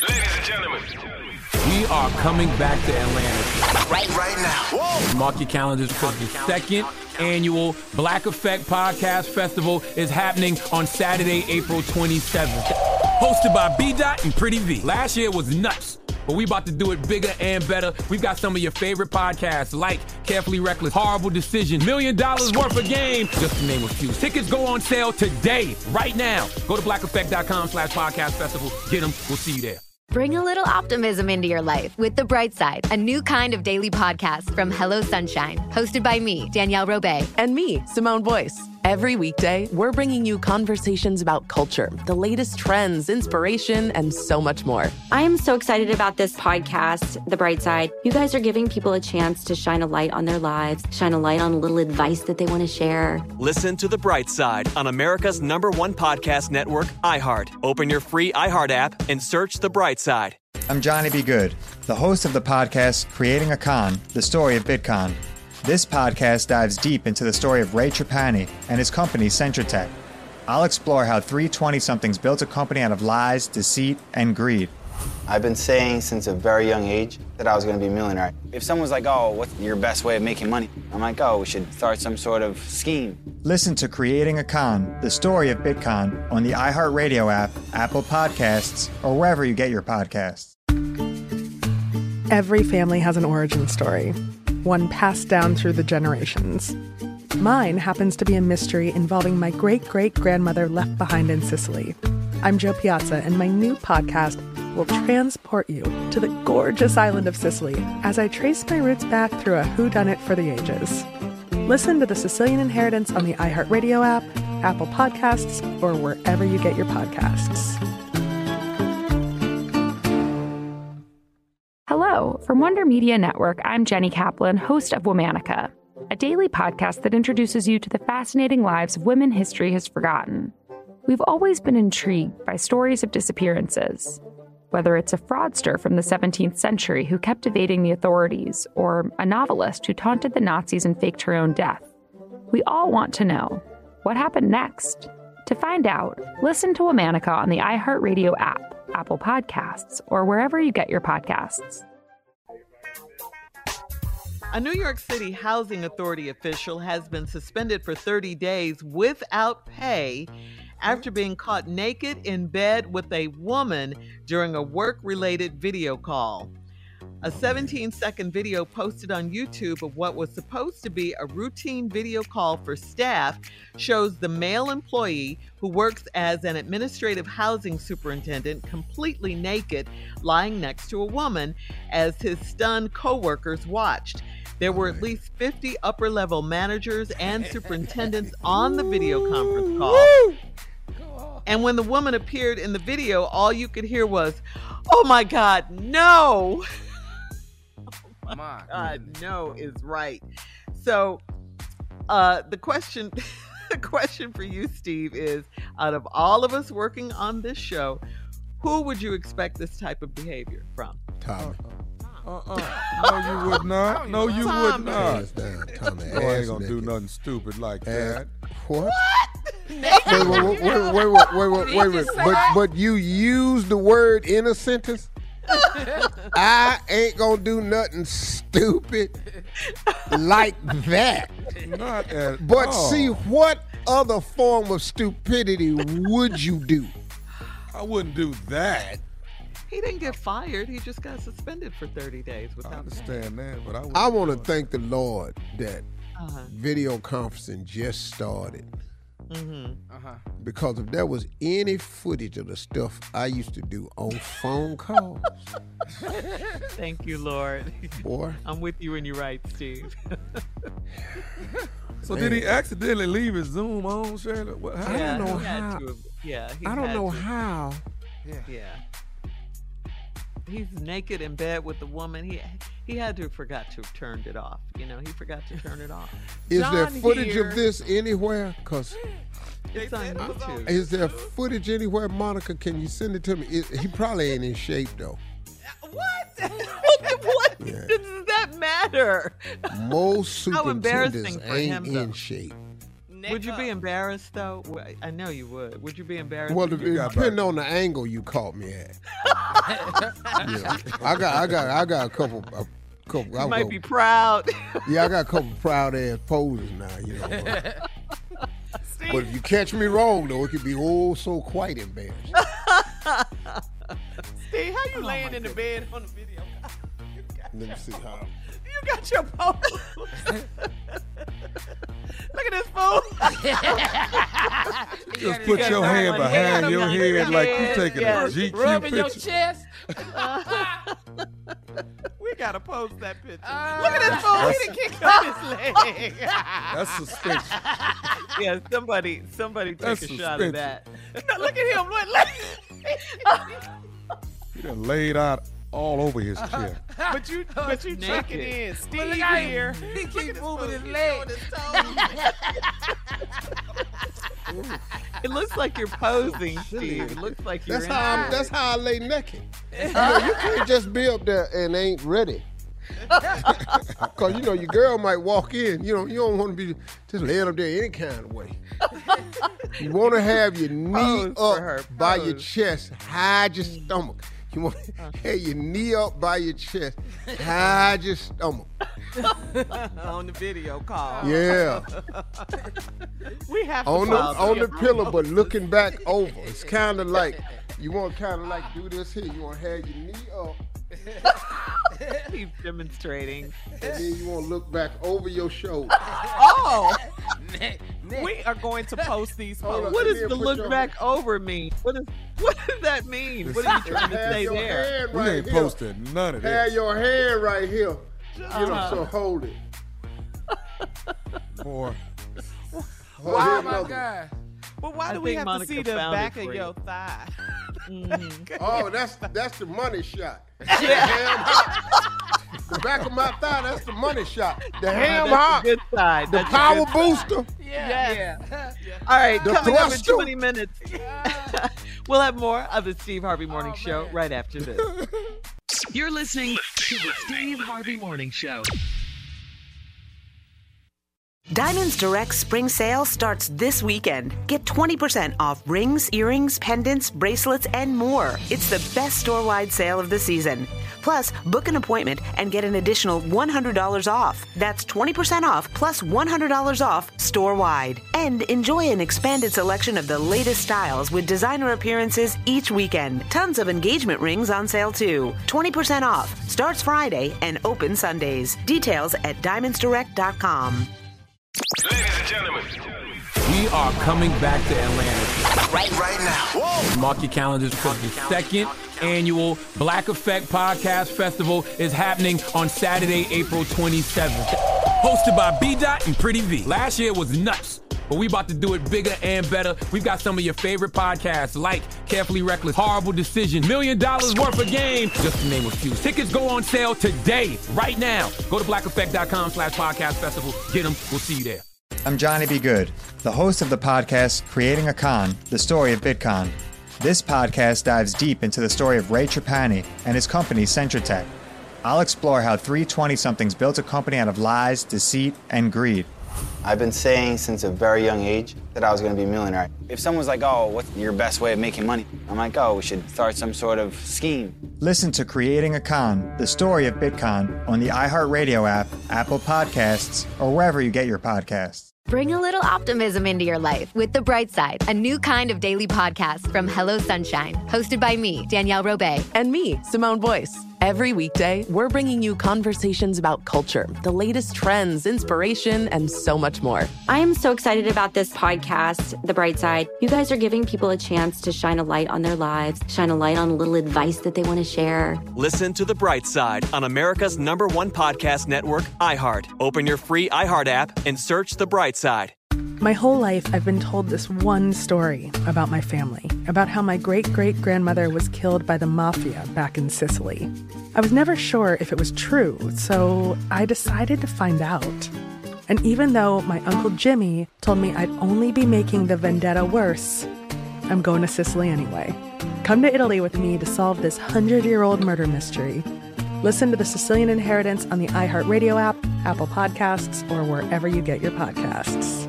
Ladies and gentlemen, we are coming back to Atlanta right now. Whoa. Mark your calendars because the second annual Black Effect Podcast Festival is happening on Saturday, April 27th. Hosted by B-Dot and Pretty V. Last year was nuts, but we about to do it bigger and better. We've got some of your favorite podcasts like Carefully Reckless, Horrible Decision, $1 Million Worth of Game, just to name a few. Tickets go on sale today, right now. Go to blackeffect.com/podcast festival. Get them. We'll see you there. Bring a little optimism into your life with The Bright Side, a new kind of daily podcast from Hello Sunshine, hosted by me, Danielle Robay. And me, Simone Boyce. Every weekday, we're bringing you conversations about culture, the latest trends, inspiration, and so much more. I am so excited about this podcast, The Bright Side. You guys are giving people a chance to shine a light on their lives, shine a light on a little advice that they want to share. Listen to The Bright Side on America's #1 podcast network, iHeart. Open your free iHeart app and search The Bright Side. I'm Johnny B. Good, the host of the podcast Creating a Con, the story of Bitcoin. This podcast dives deep into the story of Ray Trapani and his company, Centratech. I'll explore how three 20-somethings built a company out of lies, deceit, and greed. I've been saying since a very young age that I was going to be a millionaire. If someone's like, oh, what's your best way of making money? I'm like, oh, we should start some sort of scheme. Listen to Creating a Con, the story of Bitcoin on the iHeartRadio app, Apple Podcasts, or wherever you get your podcasts. Every family has an origin story, one passed down through the generations. Mine happens to be a mystery involving my great-great-grandmother left behind in Sicily. I'm Jo Piazza, and my new podcast will transport you to the gorgeous island of Sicily as I trace my roots back through a whodunit for the ages. Listen to The Sicilian Inheritance on the iHeartRadio app, Apple Podcasts, or wherever you get your podcasts. Hello, from Wonder Media Network, I'm Jenny Kaplan, host of Womanica, a daily podcast that introduces you to the fascinating lives of women history has forgotten. We've always been intrigued by stories of disappearances, whether it's a fraudster from the 17th century who kept evading the authorities, or a novelist who taunted the Nazis and faked her own death. We all want to know, what happened next? To find out, listen to Womanica on the iHeartRadio app, Apple Podcasts, or wherever you get your podcasts. A New York City Housing Authority official has been suspended for 30 days without pay after being caught naked in bed with a woman during a work-related video call. A 17-second video posted on YouTube of what was supposed to be a routine video call for staff shows the male employee who works as an administrative housing superintendent completely naked, lying next to a woman as his stunned coworkers watched. There were at least 50 upper-level managers and superintendents on the video conference call. And when the woman appeared in the video, all you could hear was, "Oh my God, no!" Oh my God, no is right. So the question for you, Steve, is, out of all of us working on this show, who would you expect this type of behavior from? Tommy. No, you would not. No, you would not. Tommy, I ain't gonna do nothing stupid like that. What? Wait. But you use the word in a sentence? I ain't gonna do nothing stupid like that. Not at But all. see, what other form of stupidity would you do? I wouldn't do that. He didn't get fired. He just got suspended for 30 days I without understand that, but I want to thank the Lord that video conferencing just started. Because if there was any footage of the stuff I used to do on phone calls. Thank you, Lord. Boy. I'm with you when you're right, Steve. So did he accidentally leave his Zoom on, Shirley? I don't know how. I don't know how. Yeah. He's naked in bed with the woman. He had to have forgot to have turned it off. You know, he forgot to turn it off. Is there footage of this anywhere? Because it's on YouTube. Is there footage anywhere, Monica? Can you send it to me? He probably ain't in shape, though. What? What does that matter? Most How embarrassing superintendents for him, ain't in though. shape. Would you be embarrassed though? I know you would. Would you be embarrassed? Well, depending on the angle you caught me at. Yeah. I got a couple. You might be proud. Yeah, I got a couple proud ass poses now. You know. But if you catch me wrong though, it could be so quite embarrassing. Steve, how you laying in the bed on the video? Let me see how. You got your pose. Look at this fool. Just put your hand behind your head like you taking a GQ rubbing picture. your chest. We gotta post that picture. Look at this fool. He done kicked up his leg. That's suspension. Yeah, somebody take a shot of that. No, look at him. He done laid out all over his chair. But you checking in. Steve here. He keep moving his leg. It looks like you're posing, Steve. It looks like you're That's how I lay naked. You can't just be up there and ain't ready. Because, your girl might walk in. You don't want to be just laying up there any kind of way. You want to have your knee up by your chest, hide your stomach. You want to have your knee up by your chest, hide your stomach. On the video call. Yeah. We have to on the pillow, but looking back over. It's kind of like, you want to kind of like do this here. You want to have your knee up. He's demonstrating. And then you want to look back over your shoulder. Oh! We are going to post these photos. What does the look back over mean? What does that mean? What are you trying to say there? We ain't posted none of that. Have your hand right here. So hold it. Boy. Oh my God. But why do we have Monica to see the back of your thigh? Oh, that's the money shot. The back of my thigh, that's the money shot. The ham hock. Good side. The power booster. Yeah. All right, The coming up in thruster. 20 minutes. We'll have more of the Steve Harvey Morning Show right after this. You're listening to the Steve Harvey Morning Show. Diamonds Direct Spring Sale starts this weekend. Get 20% off rings, earrings, pendants, bracelets, and more. It's the best store-wide sale of the season. Plus, book an appointment and get an additional $100 off. That's 20% off plus $100 off store-wide. And enjoy an expanded selection of the latest styles with designer appearances each weekend. Tons of engagement rings on sale too. 20% off. Starts Friday and open Sundays. Details at diamondsdirect.com. Ladies and gentlemen, We are coming back to Atlanta right now. Whoa. Mark your calendars because the second annual Black Effect Podcast Festival is happening on Saturday, April 27th. Hosted by B-Dot and Pretty V. Last year was nuts, but we about to do it bigger and better. We've got some of your favorite podcasts like Carefully Reckless, Horrible Decision, $1 Million Worth of Game, just to name a few. Tickets go on sale today, right now. Go to blackeffect.com/podcast festival. Get them. We'll see you there. I'm Johnny B. Good, the host of the podcast Creating a Con, the story of Bitcon. This podcast dives deep into the story of Ray Trapani and his company Centratech. I'll explore how three 20-somethings built a company out of lies, deceit, and greed. I've been saying since a very young age that I was going to be a millionaire. If someone's like, oh, what's your best way of making money? I'm like, oh, we should start some sort of scheme. Listen to Creating a Con, the story of Bitcon on the iHeartRadio app, Apple Podcasts, or wherever you get your podcasts. Bring a little optimism into your life with The Bright Side, a new kind of daily podcast from Hello Sunshine, hosted by me, Danielle Robay. And me, Simone Boyce. Every weekday, we're bringing you conversations about culture, the latest trends, inspiration, and so much more. I am so excited about this podcast, The Bright Side. You guys are giving people a chance to shine a light on their lives, shine a light on a little advice that they want to share. Listen to The Bright Side on America's #1 podcast network, iHeart. Open your free iHeart app and search The Bright Side. My whole life, I've been told this one story about my family, about how my great-great-grandmother was killed by the mafia back in Sicily. I was never sure if it was true, so I decided to find out. And even though my Uncle Jimmy told me I'd only be making the vendetta worse, I'm going to Sicily anyway. Come to Italy with me to solve this 100-year-old murder mystery. Listen to The Sicilian Inheritance on the iHeartRadio app, Apple Podcasts, or wherever you get your podcasts.